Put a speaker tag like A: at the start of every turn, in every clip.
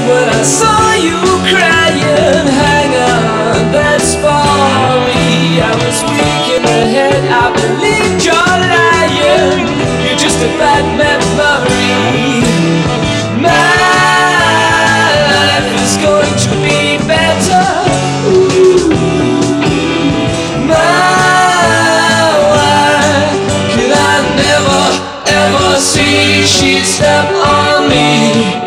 A: when I saw you crying. Hang on, that's for me. I was weak in the head, I believed you're lying. You're just a bad memory. My life is going to be better. My wife, could I never ever see she'd step on me?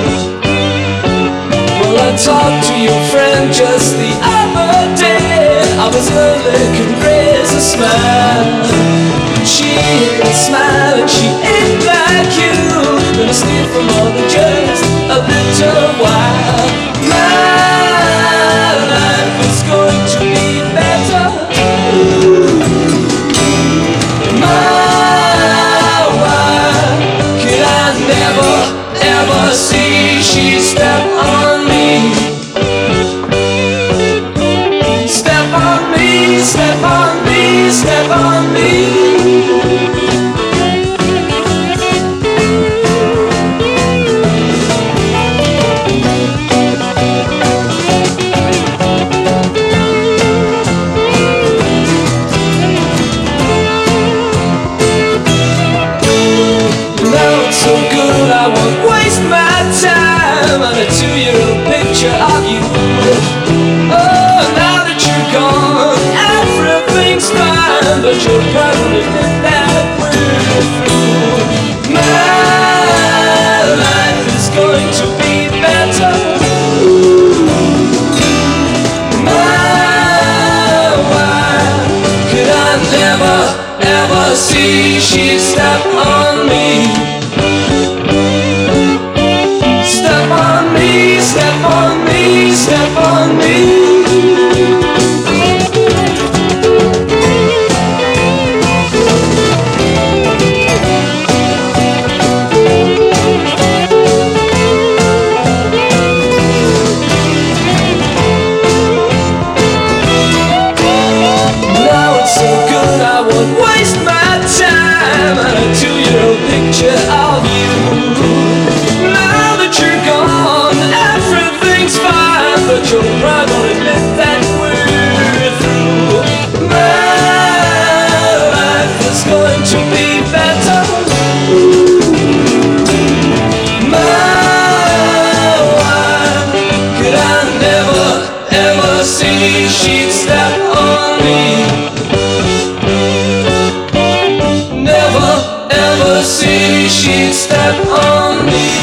A: Well, I talked to your friend just the other day. I was early, could raise a smile. She hid a smile and she ain't like you. Gonna steal from all the just a little while. My life is going to be better. My wife, could I never ever see she step on me? Step on me, step on me, step on me. I won't waste my time on a 2-year-old picture of you. Oh, now that you're gone, everything's fine, but you'll probably admit that we're through. My life is going to be better. My wife, could I never ever see she'd step on me? Step on me, step on me, step on me. Now it's so good I won't waste my time on a 2-year-old picture of you. Now that you're gone, everything's fine, but you'll probably admit that we're through. My life is going to be better. My wife, could I never ever see she'd step on me? Never ever see she'd step on me.